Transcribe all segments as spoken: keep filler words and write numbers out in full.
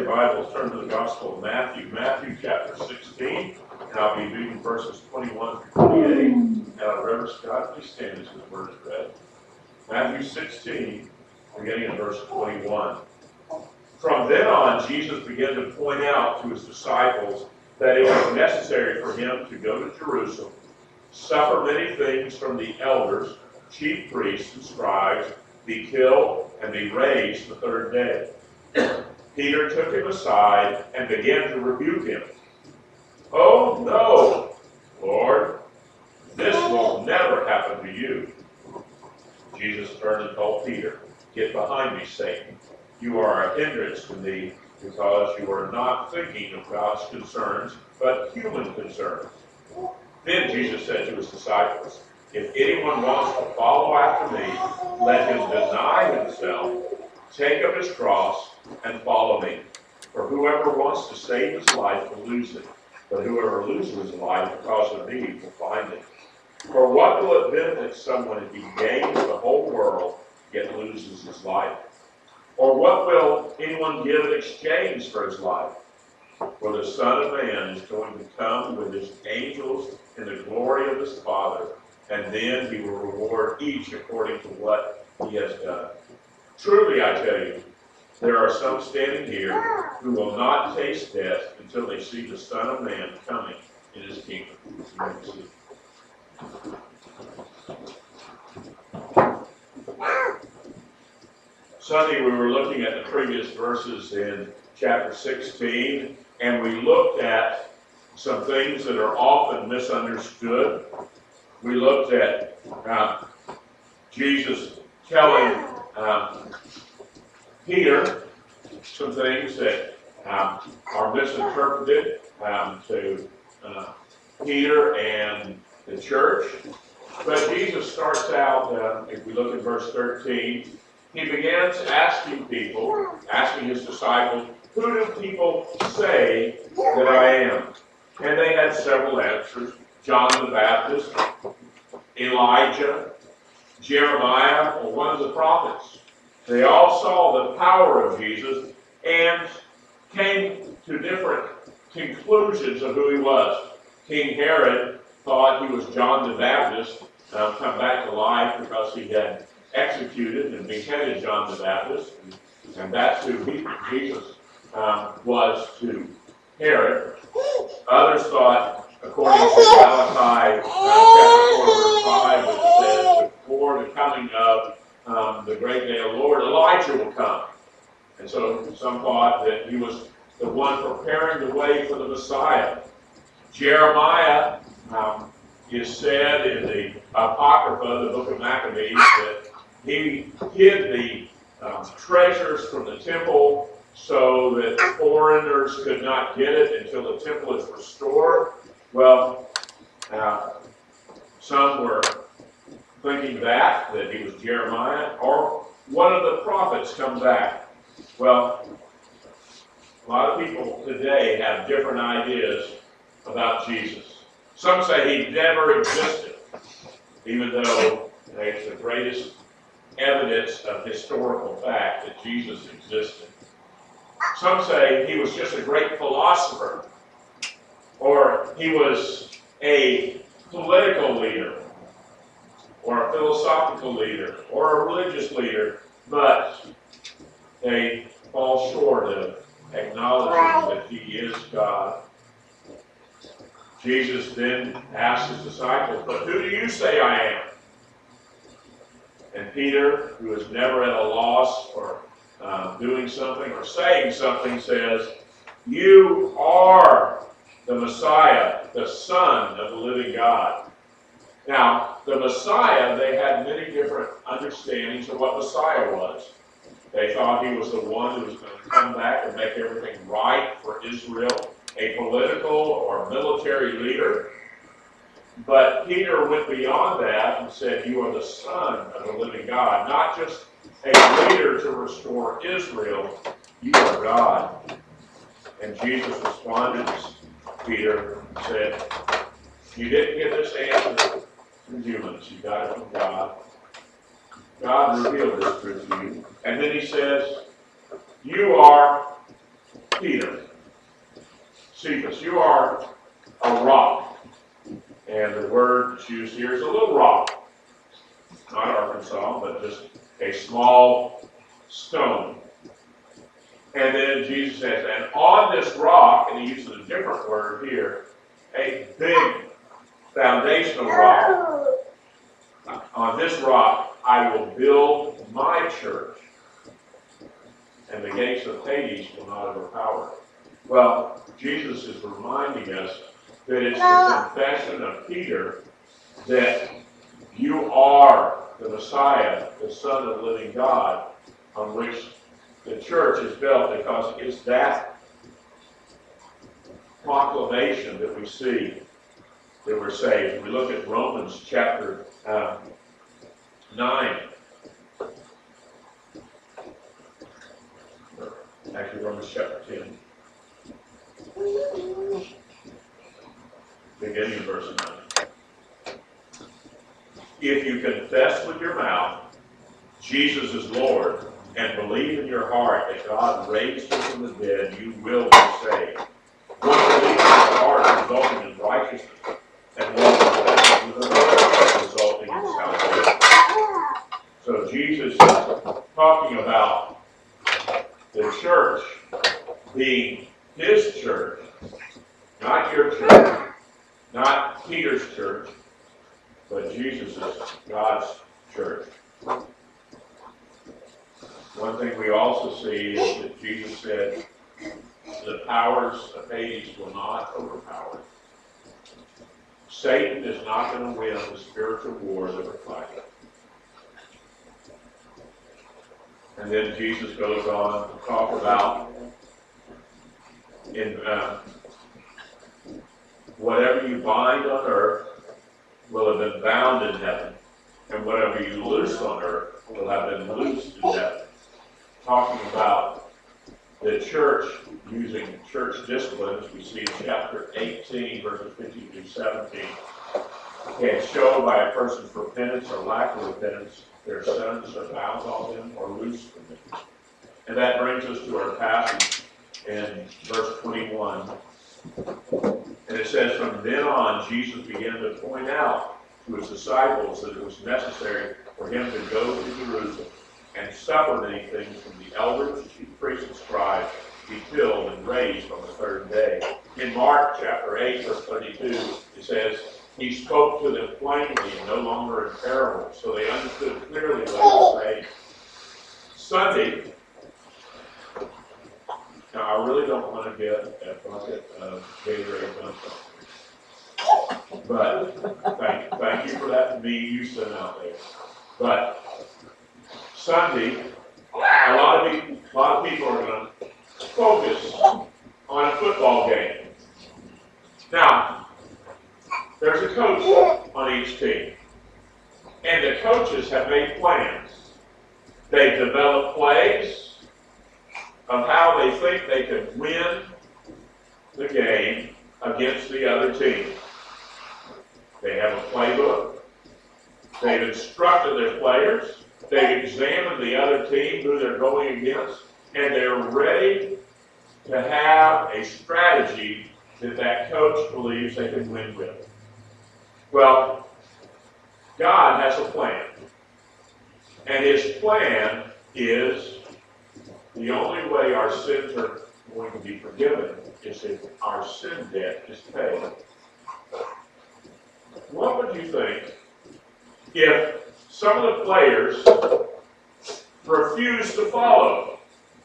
Bibles, turn to the Gospel of Matthew, Matthew chapter sixteen, and I'll be reading verses twenty-one through twenty-eight. Now, Reverend Scott, please stand as his word is read. Matthew sixteen, beginning in verse twenty-one. From then on, Jesus began to point out to his disciples that it was necessary for him to go to Jerusalem, suffer many things from the elders, chief priests, and scribes, be killed, and be raised the third day. Peter took him aside and began to rebuke him. "Oh, no, Lord, this will never happen to you." Jesus turned and told Peter, "Get behind me, Satan. You are a hindrance to me because you are not thinking of God's concerns, but human concerns." Then Jesus said to his disciples, "If anyone wants to follow after me, let him deny himself, take up his cross, and follow me. For whoever wants to save his life will lose it, but whoever loses his life because of me will find it. For what will it benefit someone if he gains the whole world, yet loses his life? Or what will anyone give in exchange for his life? For the Son of Man is going to come with his angels in the glory of his Father, and then he will reward each according to what he has done. Truly, I tell you, there are some standing here who will not taste death until they see the Son of Man coming in his kingdom." You may be seated. Sunday, we were looking at the previous verses in chapter sixteen, and we looked at some things that are often misunderstood. We looked at uh, Jesus telling um, Peter some things that um, are misinterpreted um, to uh, Peter and the church. But Jesus starts out, uh, if we look at verse thirteen, he begins asking people, asking his disciples, "Who do people say that I am?" And they had several answers. John the Baptist, Elijah, Jeremiah, or one of the prophets. They all saw the power of Jesus and came to different conclusions of who he was. King Herod thought he was John the Baptist, uh, come back to life because he had executed and beheaded John the Baptist, and that's who he, Jesus um, was to Herod. Others thought, according to Malachi uh, chapter four, verse five, which says, "Before the coming of um, the great day of the Lord, Elijah will come." And so some thought that he was the one preparing the way for the Messiah. Jeremiah um, is said in the Apocrypha, the book of Maccabees, that he hid the um, treasures from the temple so that foreigners could not get it until the temple is restored. Well, uh, some were thinking that, that he was Jeremiah, or one of the prophets come back. Well, a lot of people today have different ideas about Jesus. Some say he never existed, even though it's the greatest evidence of historical fact that Jesus existed. Some say he was just a great philosopher, or he was a political leader, or a philosophical leader, or a religious leader, but they fall short of acknowledging that he is God. Jesus then asked his disciples, "But who do you say I am?" And Peter, who is never at a loss for uh, doing something or saying something, says, "You are the Messiah, the Son of the living God." Now, the Messiah, they had many different understandings of what Messiah was. They thought he was the one who was going to come back and make everything right for Israel, a political or military leader. But Peter went beyond that and said, "You are the Son of the living God," not just a leader to restore Israel, you are God. And Jesus responded to Peter and said, "You didn't get this answer from humans, you got it from God. God revealed this truth to you." And then he says, "You are Peter, Cephas, you are a rock. And the word that's used here is a little rock. Not Arkansas, but just a small stone. And then Jesus says, and on this rock, and he uses a different word here, a big foundational rock. On this rock, I will build my church, and the gates of Hades will not overpower it. Well, Jesus is reminding us that it's the confession of Peter that you are the Messiah, the Son of the living God, on which the church is built, because it's that proclamation that we see that we're saved. We look at Romans chapter uh, nine. Actually, Romans chapter ten. Beginning of verse nine. If you confess with your mouth Jesus is Lord, and believe in your heart that God raised him from the dead, you will be saved. One believes in the heart, resulting in righteousness, and one confesses with the mouth, resulting in salvation. So Jesus is talking about the church being his church, not your church, not Peter's church, but Jesus' God's church. One thing we also see is that Jesus said, the powers of Hades will not overpower it. Satan is not going to win the spiritual war that we're fighting. And then Jesus goes on to talk about in uh, whatever you bind on earth will have been bound in heaven, and whatever you loose on earth will have been loosed in heaven. Talking about the church using church discipline, as we see in chapter eighteen, verses fifteen through seventeen, can show by a person's repentance or lack of repentance their sons are bound on them or loose from them. And that brings us to our passage in verse twenty-one. And it says, from then on, Jesus began to point out to his disciples that it was necessary for him to go to Jerusalem and suffer many things from the elders, chief priests, and scribes, be killed and raised on the third day. In Mark chapter eight, verse thirty-two, it says, he spoke to them plainly and no longer in parables, so they understood clearly what he was saying. Sunday, now I really don't want to get a bucket of Gatorade Bunch, but thank, thank you for that being used to out there. But Sunday, a lot of people, a lot of people are going to focus on a football game. Now, there's a coach on each team, and the coaches have made plans. They've developed plays of how they think they can win the game against the other team. They have a playbook. They've instructed their players. They've examined the other team, who they're going against, and they're ready to have a strategy that that coach believes they can win with. Well, God has a plan. And his plan is the only way our sins are going to be forgiven is if our sin debt is paid. What would you think if some of the players refused to follow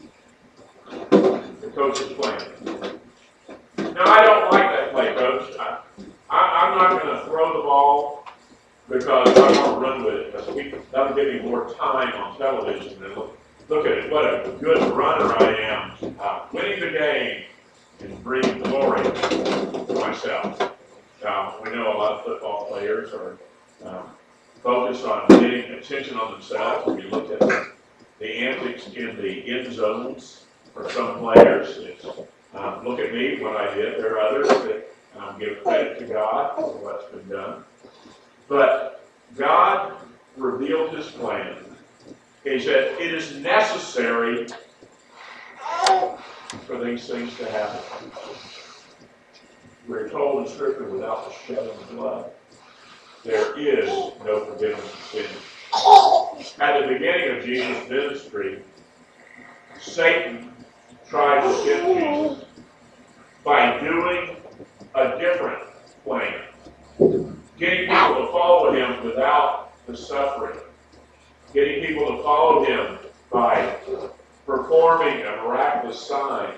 the coach's plan? Now, I don't like that play, Coach. I, I, I'm not going to throw the ball because I want to run with it, because we, that'll give me more time on television. And look, look at it, what a good runner I am, uh, winning the game and bringing glory to myself. Now, we know a lot of football players are um, focused on getting attention on themselves. If you look at the, the antics in the end zones for some players, it's, um, look at me, what I did. There are others that um, give credit to God for what's been done. But God revealed his plan. He said, it is necessary for these things to happen. We're told in Scripture, without the shedding of blood, there is no forgiveness of sin. At the beginning of Jesus' ministry, Satan tried to tempt Jesus by doing a different plan, getting people to follow him without the suffering, getting people to follow him by performing a miraculous sign.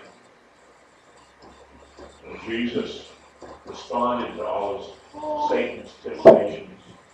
And Jesus responded to all of Satan's temptations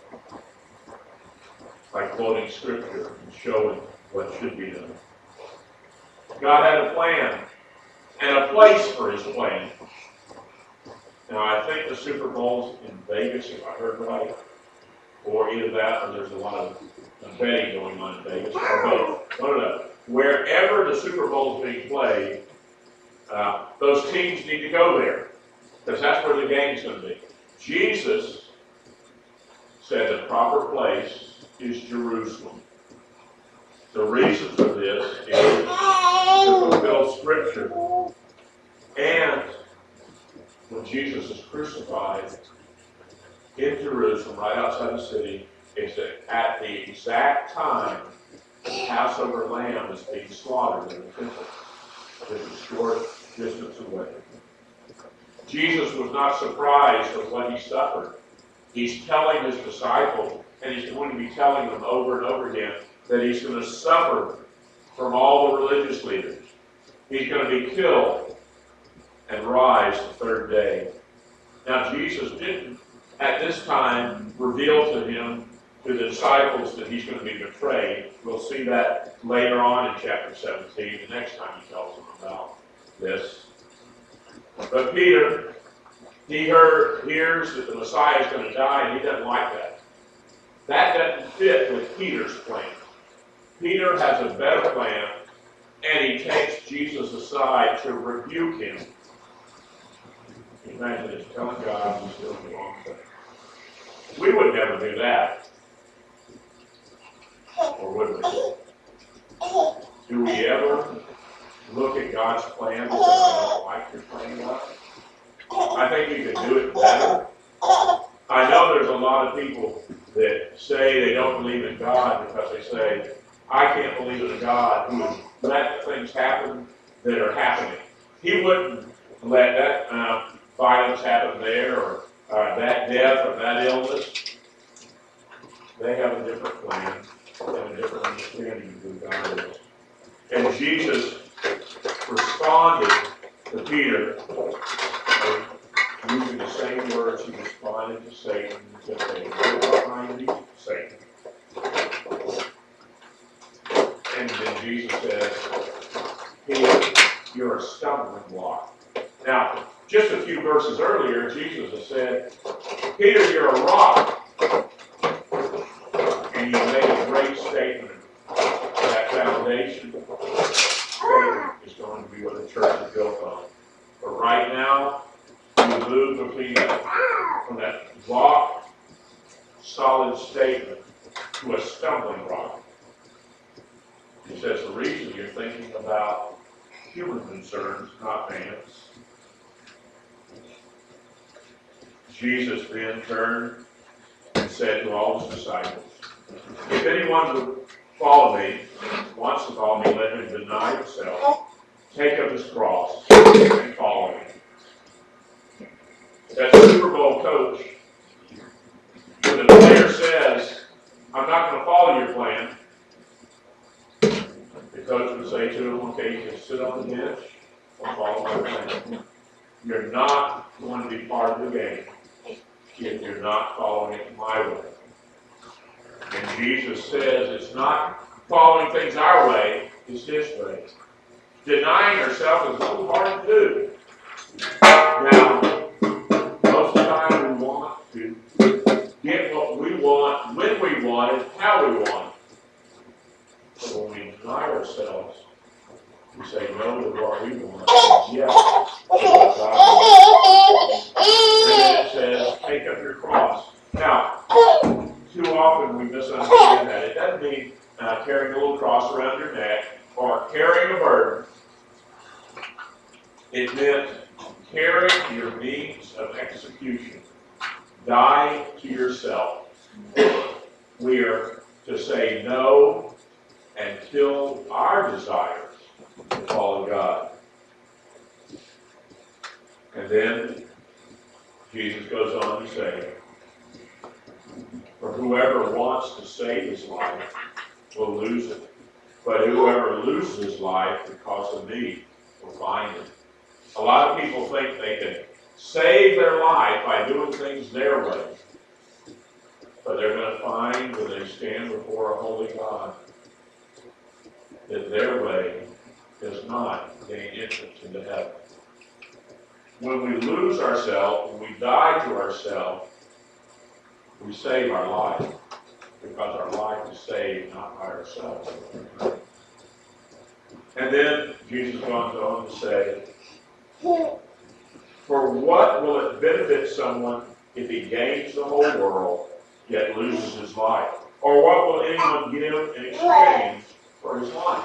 by quoting Scripture and showing what should be done. God had a plan and a place for his plan. Now, I think the Super Bowl's in Vegas, if I heard right, or either that or there's a lot of betting going on in Vegas, or both. One of the, wherever the Super Bowl is being played, uh, those teams need to go there, because that's where the game's going to be. Jesus said the proper place is Jerusalem. The reason for this is to fulfill Scripture. And when Jesus is crucified in Jerusalem, right outside the city, is that at the exact time the Passover lamb is being slaughtered in the temple. Just a short distance away. Jesus was not surprised at what he suffered. He's telling his disciples, and he's going to be telling them over and over again, that he's going to suffer from all the religious leaders. He's going to be killed and rise the third day. Now, Jesus didn't, at this time, reveal to him, to the disciples, that he's going to be betrayed. We'll see that later on in chapter seventeen, the next time he tells them about this. But Peter, he heard, hears that the Messiah is going to die, and he doesn't like that. That doesn't fit with Peter's plan. Peter has a better plan, and he takes Jesus aside to rebuke him. Imagine this, telling God he's doing the wrong thing. We would never do that. Or would we? Do we ever look at God's plan and say, I don't like your plan, God? I think you could do it better. I know there's a lot of people that say they don't believe in God because they say, I can't believe in a God who would let things happen that are happening. He wouldn't let that uh, violence happen there, or uh, that death, or that illness. They have a different plan and a different understanding of who God is. And Jesus responded to Peter using the same words he responded to Satan in the temptation. Behind me, Satan. And then Jesus says, Peter, you're a stumbling block. Now, just a few verses earlier, Jesus has said, Peter, you're a rock. And he made a great statement. That foundation statement is going to be what the church is built on. But right now, we move between that, from that rock, solid statement to a stumbling block. He says the reason you're thinking about human concerns, not man's. Jesus then turned and said to all his disciples, if anyone would follow me, wants to follow me, let him deny himself, take up his cross, and follow me. That Super Bowl coach, when the player says, I'm not going to follow your plan, the coach would say to him, okay, you can sit on the bench or follow my plan. You're not going to be part of the game if you're not following it my way. And Jesus says it's not following things our way, it's his way. Denying ourselves is a little hard to do. Now, most of the time we want to get what we want, when we want it, how we want it. But when we deny ourselves, we say no to what we want, yes to what God wants. And then it says, take up your cross. Now, too often we misunderstand that. It doesn't mean uh, carrying a little cross around your neck or carrying a burden. It meant carry your means of execution. Die to yourself. We are to say no and kill our desires to follow God. And then Jesus goes on to say, for whoever wants to save his life will lose it. But whoever loses his life because of me will find it. A lot of people think they can save their life by doing things their way. But they're going to find when they stand before a holy God that their way does not gain entrance into heaven. When we lose ourselves, when we die to ourselves, we save our life. Because our life is saved not by ourselves. And then Jesus goes on to say, for what will it benefit someone if he gains the whole world, yet loses his life? Or what will anyone give in exchange for his life?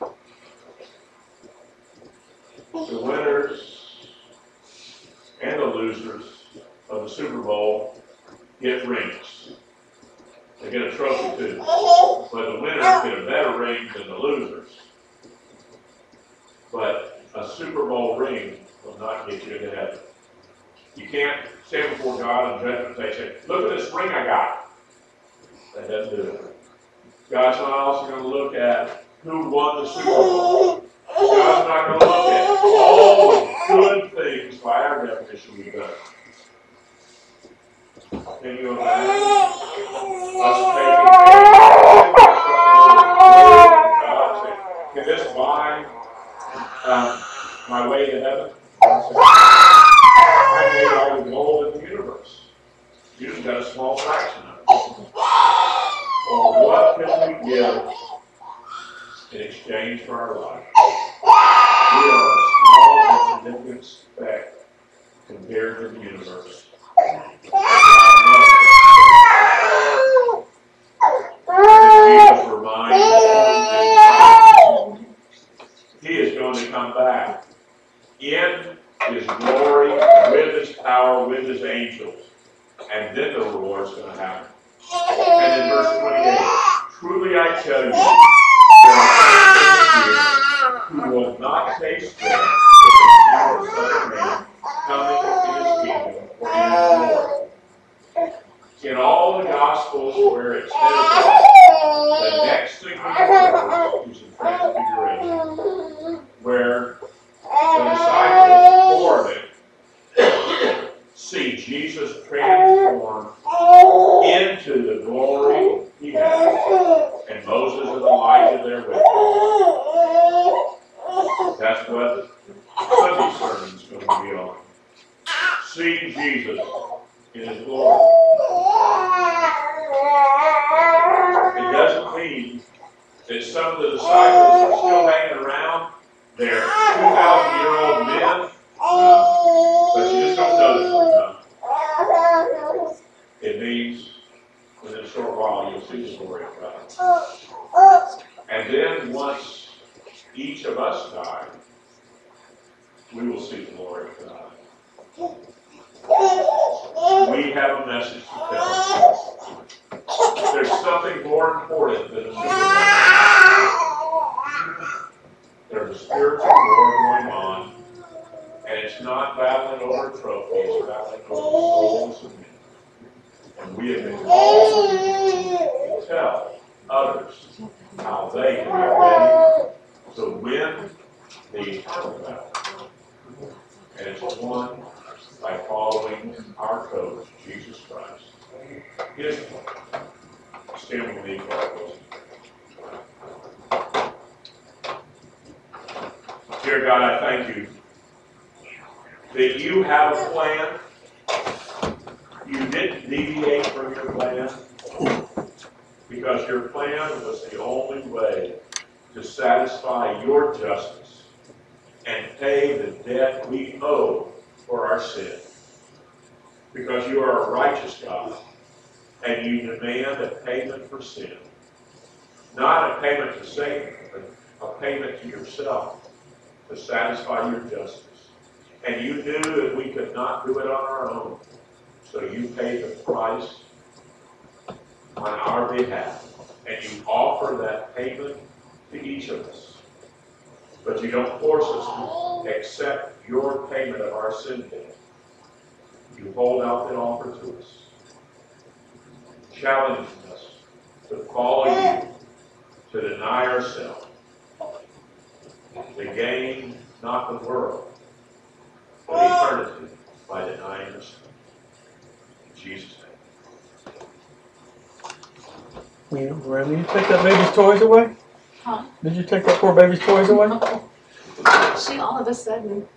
The winners and the losers of the Super Bowl get rings. They get a trophy too. But the winners get a better ring than the losers. But a Super Bowl ring will not get you into heaven. You can't stand before God on judgment day and say, look at this ring I got. That doesn't do it. God's not also going to look at who won the Super Bowl. God's not going to look at all the good things by our definition we've done. Can you imagine us taking God saying, can this buy um, my way to heaven? I made all the gold in the universe. You just got a small fraction of it. Or what can we give in exchange for our life? We are a small, insignificant speck compared to the universe. Jesus reminds us he is going to come back in his glory, with his power, with his angels. And then the reward is going to happen. And in verse twenty-eight, truly I tell you, there are some here who will not taste death if they see the Son of Man coming in his kingdom or in his glory. In all the Gospels where it says the next thing we occurs is in Transfiguration, where the disciples, four of them, see Jesus transformed into the glory he has, and Moses and Elijah there with him. That's what Sunday sermon is going to be on. Seeing Jesus in his glory. It doesn't mean that some of the disciples are still hanging around. They're two thousand year old men, uh, but you just don't know this. It means within a short while you'll see the glory of God. And then once each of us die, we will see the glory of God. We have a message to tell. There's something more important than a Super Bowl. There's a spiritual war going on, and it's not battling over a trophy, it's battling over the souls of men. And we have been called to tell others how they can be ready to win the eternal battle. And it's won by following our coach, Jesus Christ. His plan. Stand with me for our closing. Dear God, I thank you that you have a plan. You didn't deviate from your plan because your plan was the only way to satisfy your justice and pay the debt we owe for our sin. Because you are a righteous God and you demand a payment for sin. Not a payment to Satan, but a payment to yourself to satisfy your justice. And you knew that we could not do it on our own. So you paid the price on our behalf. And you offer that payment to each of us. But you don't force us to accept your payment of our sin debt. You hold out that offer to us, challenging us to follow you, to deny ourselves, to gain not the world, but eternity by denying ourselves. In Jesus' name. You, Grandma, you take that baby's toys away? Huh? Did you take that poor baby's toys away? She all of a sudden